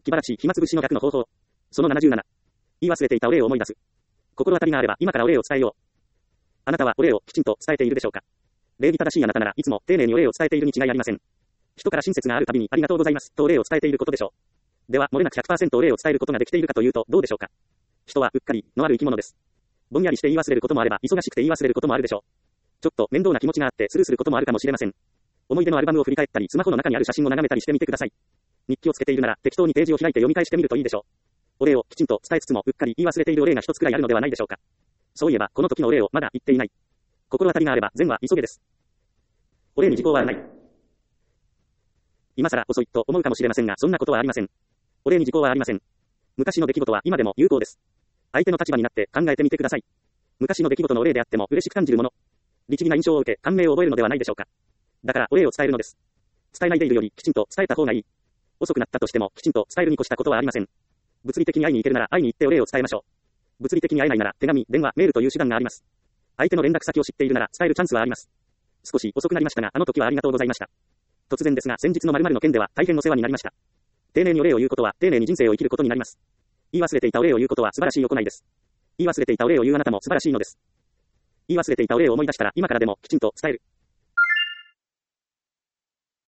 気晴らし、暇つぶしの逆の方法。その77。言い忘れていたお礼を思い出す。心当たりがあれば今からお礼を伝えよう。あなたはお礼をきちんと伝えているでしょうか。礼儀正しいあなたならいつも丁寧にお礼を伝えているに違いありません。人から親切があるたびにありがとうございますとお礼を伝えていることでしょう。では、漏れなく 100% お礼を伝えることができているかというとどうでしょうか。人はうっかりのある生き物です。ぼんやりして言い忘れることもあれば忙しくて言い忘れることもあるでしょう。ちょっと面倒な気持ちがあってスルーすることもあるかもしれません。思い出のアルバムを振り返ったりスマホの中にある写真を眺めたりしてみてください。日記をつけているなら適当にページを開いて読み返してみるといいでしょう。お礼をきちんと伝えつつもうっかり言い忘れているお礼が一つくらいあるのではないでしょうか。そういえばこの時のお礼をまだ言っていない。心当たりがあれば善は急げです。お礼に時効はない。今更遅いと思うかもしれませんがそんなことはありません。お礼に時効はありません。昔の出来事は今でも有効です。相手の立場になって考えてみてください。昔の出来事のお礼であっても嬉しく感じるもの。律儀な印象を受け感銘を覚えるのではないでしょうか。だからお礼を伝えるのです。伝えないでいるよりきちんと伝えた方がいい。遅くなったとしてもきちんと伝えるに越したことはありません。物理的に会いに行けるなら会いに行ってお礼を伝えましょう。物理的に会えないなら手紙、電話、メールという手段があります。相手の連絡先を知っているなら伝えるチャンスはあります。少し遅くなりましたがあの時はありがとうございました。突然ですが先日の〇〇の件では大変お世話になりました。丁寧にお礼を言うことは丁寧に人生を生きることになります。言い忘れていたお礼を言うことは素晴らしい行いです。言い忘れていたお礼を言うあなたも素晴らしいのです。言い忘れていたお礼を思い出したら今からでもきちんと伝える。